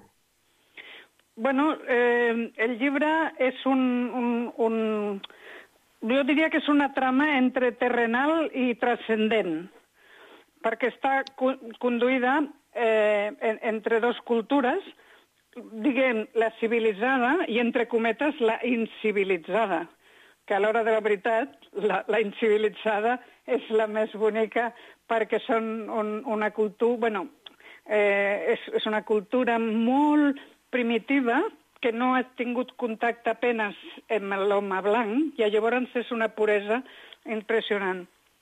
Bueno, eh, el llibre és un, un, un... Jo diria que és una trama entre terrenal i transcendent, perquè està conduïda eh, en, entre dos cultures, diguem, la civilitzada i, entre cometes, la incivilitzada, que a l'hora de la veritat, la, la incivilitzada és la més bonica perquè són un, una cultura... Bueno, eh, és, és una cultura molt primitiva, que no ha tingut contacte apenas amb l'home blanc, i llavors és una puresa impressionant.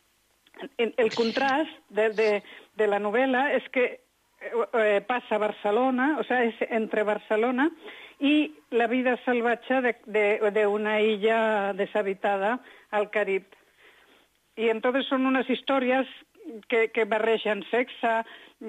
El, el contrast de, de, de la novel·la és que eh, passa a Barcelona, o sigui, és entre Barcelona i la vida salvatge d'una illa deshabitada al Carib. I entonces són unes històries que, que barregen sexe,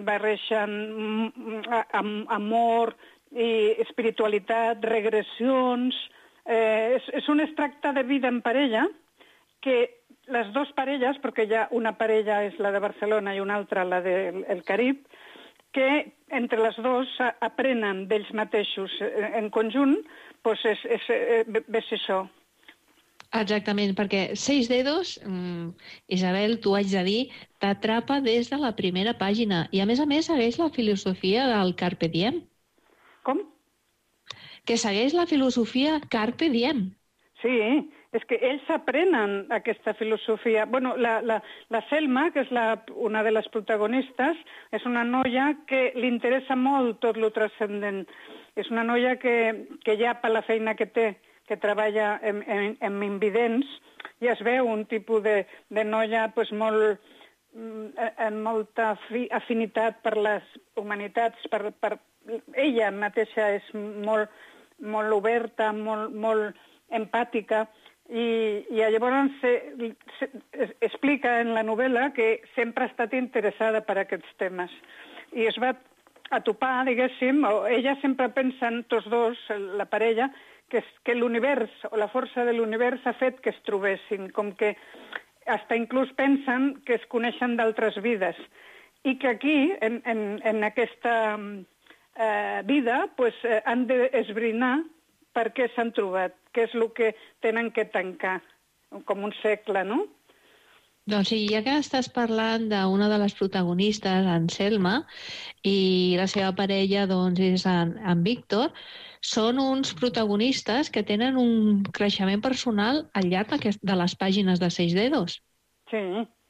barregen am, amor, i espiritualitat, regressions... Eh, és, és un extracte de vida en parella que les dues parelles, perquè hi ha una parella és la de Barcelona i una altra la del de, Carib, que entre les dues aprenen d'ells mateixos en conjunt, doncs és, és, és, és això. Exactament, perquè Seis Dedos, mm, Isabel, t'ho haig de dir, t'atrapa des de la primera pàgina i, a més a més, segueix la filosofia del Carpe Diem. Com? Que segueix la filosofia Carpe Diem. Sí, és que ells aprenen aquesta filosofia. Bueno, la, la, la Selma, que és la, una de les protagonistes, és una noia que li interessa molt tot lo transcendent. És una noia que, que ja per la feina que té, que treballa en, en, en invidents, i es veu un tipus de, de noia pues, molt, amb molta afinitat per les humanitats, per, per... ella mateixa és molt, molt oberta, molt, molt empàtica, i, i llavors se, se, es, explica en la novel·la que sempre ha estat interessada per aquests temes. I es va atopar, diguéssim, o ella sempre pensa en tots dos, la parella, que, que l'univers o la força de l'univers ha fet que es trobessin, com que hasta inclús pensen que es coneixen d'altres vides. I que aquí, en, en, en aquesta eh, vida, pues, eh, han d'esbrinar per què s'han trobat, què és el que tenen que tancar, com un segle, no? Doncs sí, ja que estàs parlant d'una de les protagonistes, en Selma, i la seva parella doncs, és en, en Víctor, són uns protagonistes que tenen un creixement personal al llarg de les pàgines de Seis Dedos. Sí.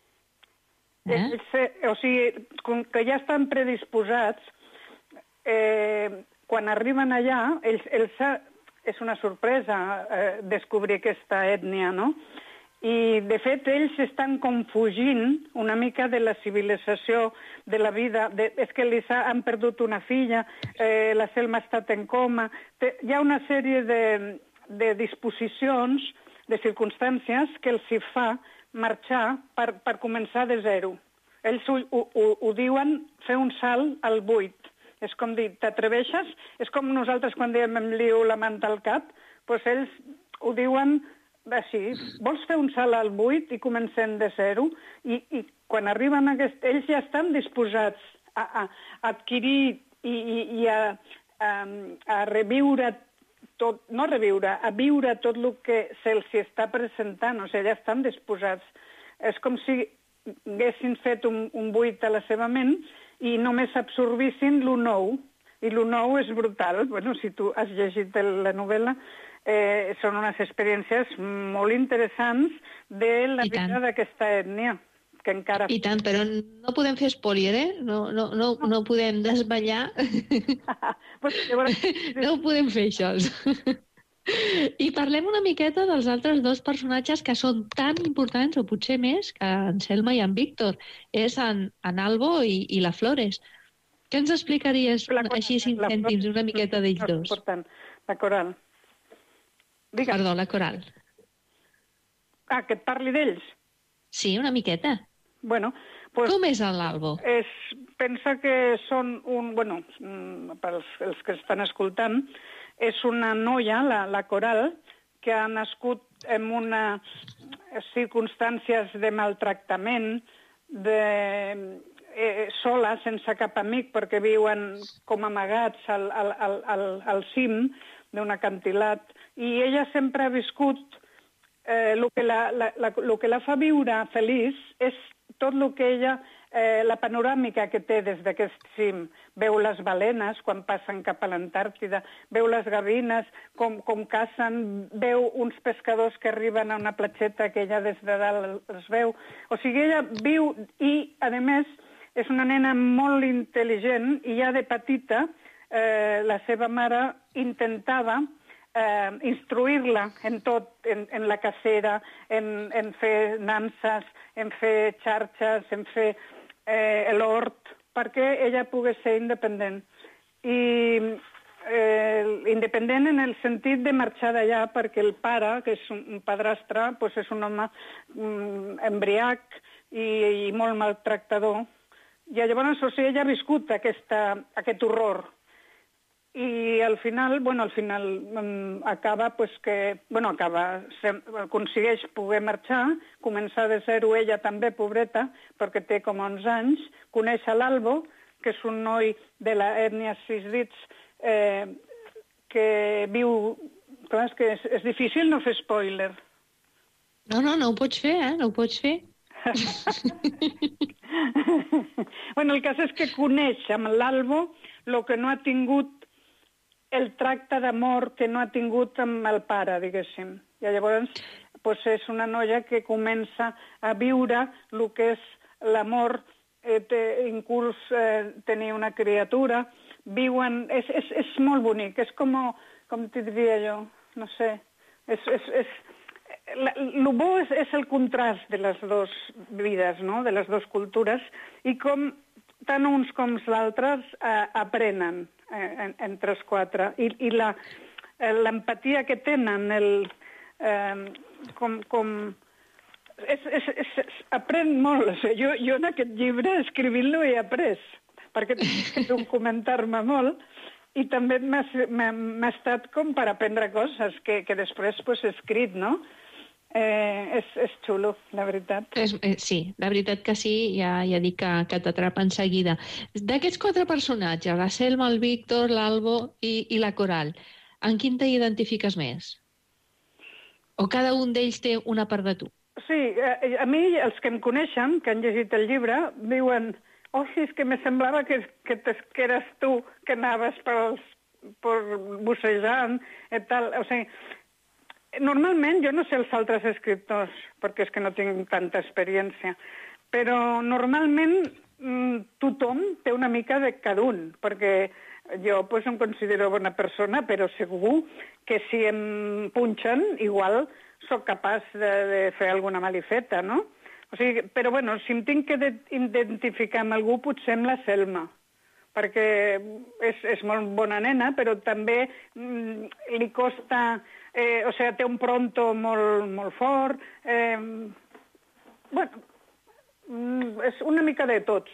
Eh? Ells, o sigui, com que ja estan predisposats, eh, quan arriben allà, ells, ells és una sorpresa eh, descobrir aquesta ètnia, no? I, de fet, ells estan confugint una mica de la civilització, de la vida. De, és que els han perdut una filla, eh, la Selma ha estat en coma. Té, hi ha una sèrie de, de disposicions, de circumstàncies que els hi fa marxar per, per començar de zero. Ells ho, ho, ho diuen fer un salt al buit. És com dir, t'atreveixes? És com nosaltres quan diem em lio la manta al cap, doncs ells ho diuen així, vols fer un salt al buit i comencem de zero? I, i quan arriben a aquest... Ells ja estan disposats a, a, a adquirir i, i, i a, a, a reviure tot, no reviure, a viure tot el que se'ls està presentant, o sigui, ja estan disposats. És com si haguessin fet un, un buit a la seva ment i només absorbissin lo nou, i lo nou és brutal. Bueno, si tu has llegit la novel·la, eh, són unes experiències molt interessants de la I vida d'aquesta ètnia, que encara... I tant, però no podem fer spoiler, eh? No, no, no, no podem desvetllar. No podem fer això. I parlem una miqueta dels altres dos personatges que són tan importants, o potser més, que en Selma i en Víctor. És en, en Albo i, i la Flores. Què ens explicaries la, així cinc cèntims, una miqueta d'ells dos? Important. La Coral. Digue'm. Perdó, la Coral. Ah, que et parli d'ells? Sí, una miqueta. Bueno, pues, com és l'Albo? És, pensa que són un... Bueno, pels els que estan escoltant, és una noia, la, la Coral, que ha nascut en unes circumstàncies de maltractament, de, eh, sola, sense cap amic, perquè viuen com amagats al, al, al, al cim d'un acantilat. I ella sempre ha viscut... Eh, el que la, la, la, lo que la fa viure feliç és tot el que ella... Eh, la panoràmica que té des d'aquest cim. Veu les balenes quan passen cap a l'Antàrtida, veu les gavines com, com cacen, veu uns pescadors que arriben a una platgeta que ella des de dalt els veu. O sigui, ella viu i, a més, és una nena molt intel·ligent i ja de petita eh, la seva mare intentava eh, instruir-la en tot, en, en la cacera, en, en fer nanses, en fer xarxes, en fer eh, l'hort, perquè ella pogués ser independent. I eh, independent en el sentit de marxar d'allà, perquè el pare, que és un, un padrastre, pues és un home um, embriac i, i molt maltractador. I llavors, o sigui, ella ha viscut aquesta, aquest horror. I al final, bueno, al final um, acaba, pues que, bueno, acaba, se, aconsegueix poder marxar, començar de zero ella també, pobreta, perquè té com onze anys, coneix l'Albo, que és un noi de l'ètnia cisdits, eh, que viu... Clar, és que és, és difícil no fer spoiler. No, no, no ho pots fer, eh? No ho pots fer. Bueno, el cas és que coneix amb l'Albo el que no ha tingut el tracte d'amor que no ha tingut amb el pare, diguéssim. I llavors pues, és una noia que comença a viure el que és l'amor, eh, inclús eh, tenir una criatura, viuen... És, és, és molt bonic, és com, com t'hi diria jo, no sé, és... és, és el bo és, és el contrast de les dues vides, no? De les dues cultures, i com tant uns com els altres eh, aprenen eh, en, entre els quatre. I, i la, eh, l'empatia que tenen, el, eh, com... com és, és, és, és, aprèn molt. O sigui, jo, jo en aquest llibre, escrivint-lo, he après, perquè tinc que documentar-me molt, i també m'ha, m'ha, m'ha estat com per aprendre coses que, que després pues, he escrit, no? Eh, és, és xulo, la veritat. És, eh, sí, la veritat que sí, ja, ja dic que, que t'atrapa en seguida. D'aquests quatre personatges, la Selma, el Víctor, l'Albo i, i la Coral, en quin t'identifiques més? O cada un d'ells té una part de tu? Sí, a, a mi, els que em coneixen, que han llegit el llibre, diuen, oh, sí, és que me semblava que, que, que eres tu, que anaves per, per bussejant i tal. O sigui, normalment, jo no sé els altres escriptors, perquè és que no tinc tanta experiència, però normalment mm, tothom té una mica de cada un, perquè jo pues, em considero bona persona, però segur que si em punxen, igual sóc capaç de, de fer alguna malifeta, no? O sigui, però bueno, si em tinc que identificar amb algú, potser amb la Selma, perquè és, és molt bona nena, però també mm, li costa... Eh, o sigui, té un pronto molt, molt fort. Eh, bueno, mm, és una mica de tots.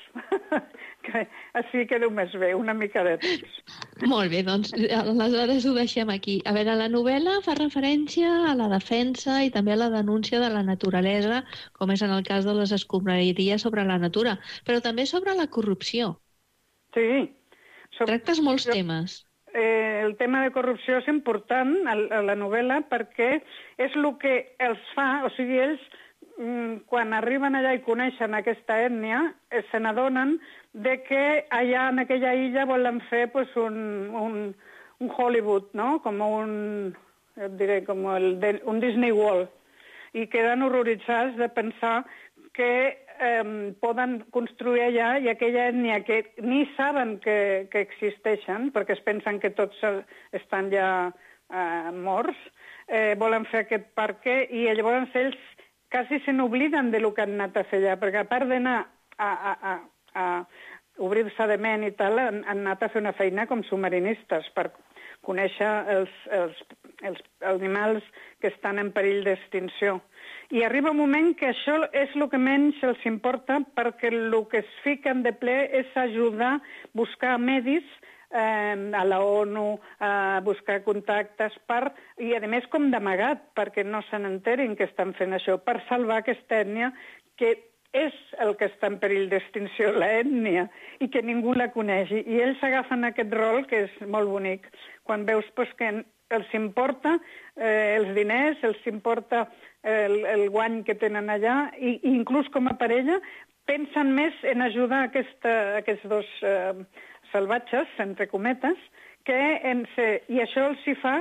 que així quedo més bé, una mica de tots. Molt bé, doncs aleshores ho deixem aquí. A veure, la novel·la fa referència a la defensa i també a la denúncia de la naturalesa, com és en el cas de les escombraries sobre la natura, però també sobre la corrupció. Sí. Som... Tractes molts jo... temes. Eh, el tema de corrupció és important a, a la novel·la perquè és el que els fa, o sigui, ells mm, quan arriben allà i coneixen aquesta ètnia, eh, se n'adonen de que allà en aquella illa volen fer pues, un, un, un Hollywood, no? Com un, jo diré, com el de, un Disney World, i queden horroritzats de pensar que eh, poden construir allà i aquella ètnia que ni saben que, que existeixen, perquè es pensen que tots estan ja eh, morts, eh, volen fer aquest parque i llavors ells quasi se n'obliden de lo que han anat a fer allà, perquè a part d'anar a, a, a, a obrir-se de ment i tal, han, han anat a fer una feina com submarinistes per conèixer els, els, els animals que estan en perill d'extinció. I arriba un moment que això és el que menys els importa perquè el que es fiquen de ple és ajudar a buscar medis eh, a la ONU, a buscar contactes per, i a més com d'amagat perquè no se n'enterin que estan fent això, per salvar aquesta ètnia que és el que està en perill d'extinció, l'ètnia, i que ningú la coneixi. I ells agafen aquest rol que és molt bonic, quan veus pues, que els importa eh, els diners, els importa el, el guany que tenen allà, i, i inclús com a parella pensen més en ajudar aquesta, aquests dos eh, salvatges, entre cometes, que en ser... I això els hi fa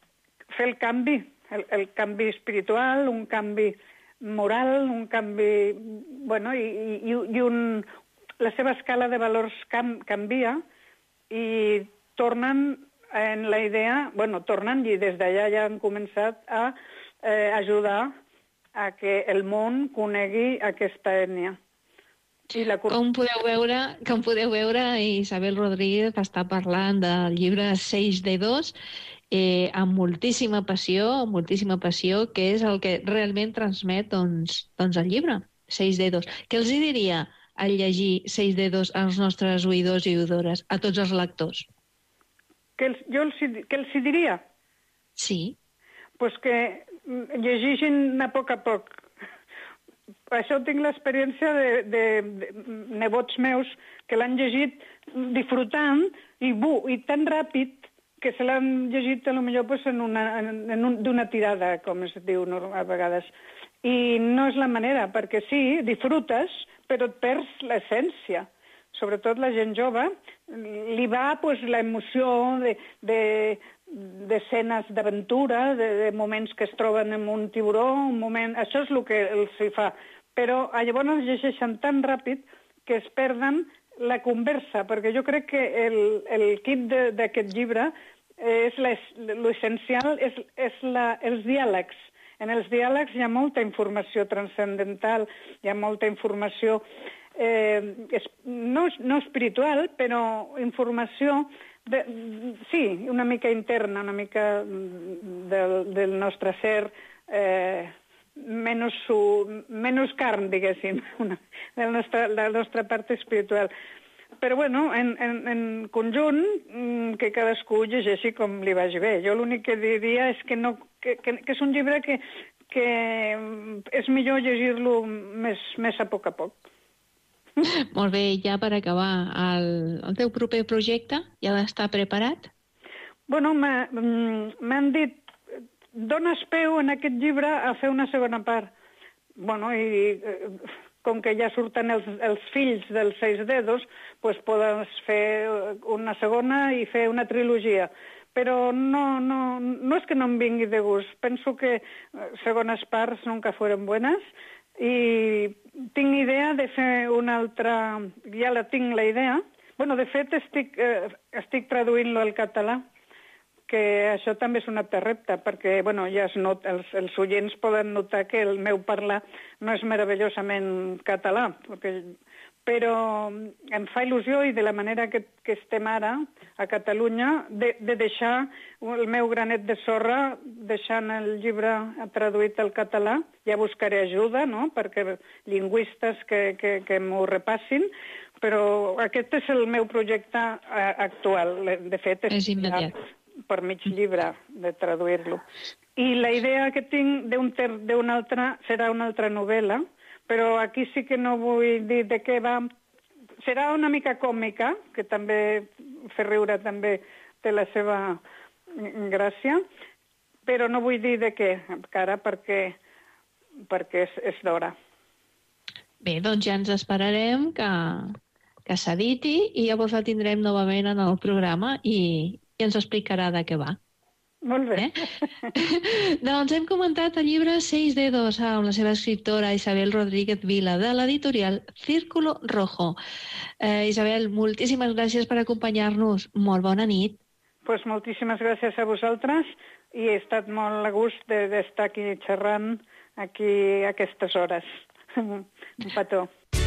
fer el canvi, el, el canvi espiritual, un canvi moral, un canvi... Bueno, i, i, i un, la seva escala de valors cam, canvia i tornen en la idea... Bueno, tornen i des d'allà ja han començat a eh, ajudar a que el món conegui aquesta ètnia. I la... Com podeu veure, com podeu veure, Isabel Rodríguez està parlant del llibre seis de dos eh, amb moltíssima passió, moltíssima passió, que és el que realment transmet doncs, doncs el llibre, seis de dos. Què els diria al llegir seis de dos als nostres oïdors i oïdores, a tots els lectors? Que els, jo els, que els diria? Sí. Pues que llegeixin a poc a poc. Això tinc l'experiència de, de, de nebots meus que l'han llegit disfrutant i, bu, i tan ràpid que se l'han llegit potser pues, en una, en un, d'una tirada, com es diu a vegades. I no és la manera, perquè sí, disfrutes, però et perds l'essència. Sobretot la gent jove, li va pues, l'emoció de, de, d'escenes d'aventura, de, de moments que es troben amb un tiburó, un moment... Això és el que els hi fa. Però llavors llegeixen tan ràpid que es perden la conversa, perquè jo crec que el, el kit d'aquest llibre és l'essencial, és, és la, els diàlegs. En els diàlegs hi ha molta informació transcendental, hi ha molta informació, eh, es, no, no espiritual, però informació, de, sí, una mica interna, una mica del, del nostre ser, eh, menys, su, menys carn, diguéssim, una, del nostre, la nostra part espiritual. Però, bueno, en, en, en conjunt, que cadascú llegeixi com li vagi bé. Jo l'únic que diria és que, no, que, que, que és un llibre que, que és millor llegir-lo més, més a poc a poc. Molt bé, ja per acabar, el, el teu proper projecte ja està preparat? Bueno, m'han dit, dones peu en aquest llibre a fer una segona part. Bueno, i... com que ja surten els, els fills dels seis dedos, doncs podes fer una segona i fer una trilogia. Però no, no, no és que no em vingui de gust. Penso que segones parts nunca fueron buenas i tinc idea de fer una altra... Ja la tinc, la idea. Bueno, de fet, estic, eh, estic traduint-lo al català, que això també és un altre repte, perquè bueno, ja es not, els, els oients poden notar que el meu parlar no és meravellosament català, perquè, però em fa il·lusió i de la manera que, que estem ara a Catalunya, de, de deixar el meu granet de sorra, deixant el llibre traduït al català. Ja buscaré ajuda, no?, perquè lingüistes que, que, que m'ho repassin, però aquest és el meu projecte actual. De fet, és, és immediat. Per mig llibre de traduir-lo. I la idea que tinc d'un d'un altre serà una altra novel·la, però aquí sí que no vull dir de què va. Serà una mica còmica, que també fer riure també té la seva gràcia, però no vull dir de què encara perquè, perquè és, és d'hora. Bé, doncs ja ens esperarem que, que s'editi i llavors la tindrem novament en el programa i i ens explicarà de què va. Molt bé. Eh? Doncs hem comentat el llibre Seis dedos amb la seva escriptora Isabel Rodríguez Vila de l'editorial Círculo Rojo. Eh, Isabel, moltíssimes gràcies per acompanyar-nos. Molt bona nit. Pues moltíssimes gràcies a vosaltres i he estat molt a gust d'estar de, aquí xerrant aquí a aquestes hores. Un petó.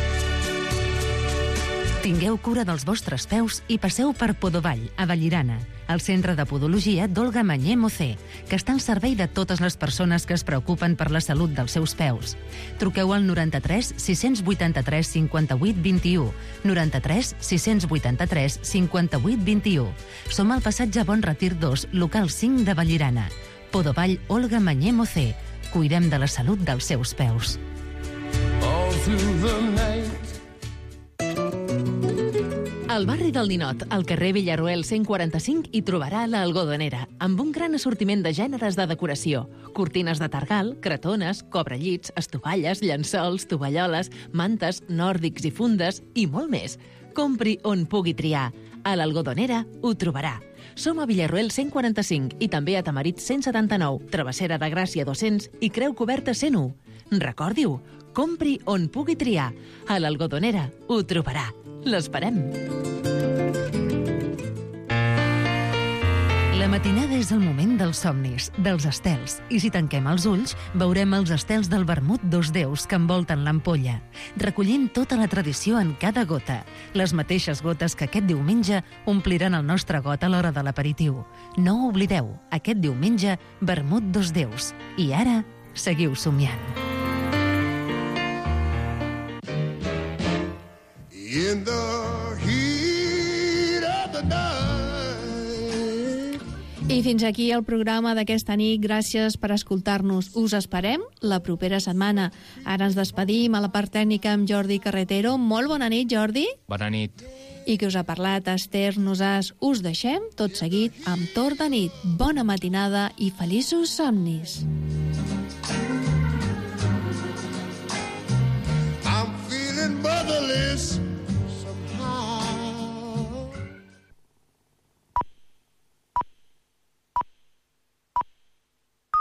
Tingueu cura dels vostres peus i passeu per Podovall, a Vallirana, el centre de podologia d'Olga Mañé Mocé, que està al servei de totes les persones que es preocupen per la salut dels seus peus. Truqueu al noranta-tres sis vuitanta-tres cinquanta-vuit vint-i-u, noranta-tres sis vuitanta-tres cinquanta-vuit vint-i-u. Som al passatge Bon Retir dos, local cinc de Vallirana. Podovall Olga Mañé Mocé. Cuidem de la salut dels seus peus. All through the night. Al barri del Ninot, al carrer Villaruel cent quaranta-cinc, hi trobarà l'Algodonera, amb un gran assortiment de gèneres de decoració. Cortines de targal, cretones, cobrellits, estovalles, llençols, tovalloles, mantes, nòrdics i fundes i molt més. Compri on pugui triar. A l'Algodonera ho trobarà. Som a Villaruel cent quaranta-cinc i també a Tamarit cent setanta-nou, Travessera de Gràcia dos cents i Creu Coberta cent u. Recordi-ho, compri on pugui triar. A l'Algodonera ho trobarà. L'esperem. La matinada és el moment dels somnis, dels estels. I si tanquem els ulls, veurem els estels del vermut dos déus que envolten l'ampolla, recollint tota la tradició en cada gota. Les mateixes gotes que aquest diumenge ompliran el nostre got a l'hora de l'aperitiu. No ho oblideu, aquest diumenge, vermut dos déus. I ara, seguiu somiant. In the heat of the night. I fins aquí el programa d'aquesta nit. Gràcies per escoltar-nos. Us esperem la propera setmana. Ara ens despedim a la part tècnica amb Jordi Carretero. Molt bona nit, Jordi. Bona nit. I que us ha parlat Esther Nosàs. Us deixem tot seguit amb Torn de nit. Bona matinada i feliços somnis.